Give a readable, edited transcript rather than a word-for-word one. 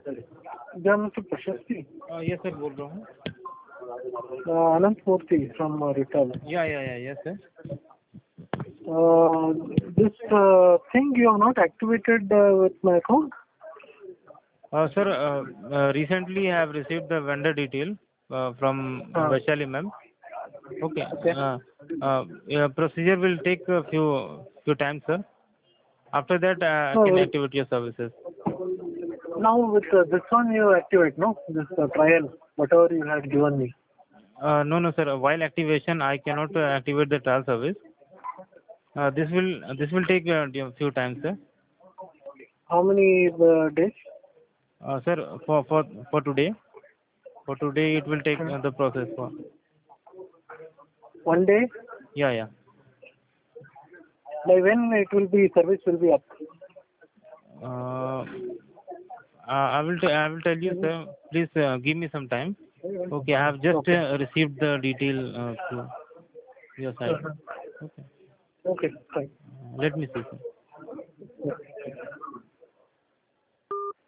Yeah, Mr. Prashasti. Yes sir, बोल रहा हूँ. Anant Murthy from Rital. Yeah, yes sir. This thing you have not activated with my account? Sir, recently I have received the vendor detail from Vaishali ma'am. Okay. Procedure will take a few times, sir. After that, I No, can activate your services. now with this one you activate, no? This trial, whatever you had given me. No, sir. While activation, I cannot activate the trial service. This will take a few times, sir. How many days? Sir, for today it will take the process for. 1 day? Yeah. By when it will be, service will be up? I will tell you, sir. Please give me some time. Okay, I have just received the detail to your side. Okay. Okay, fine. Let me see, sir. Yeah.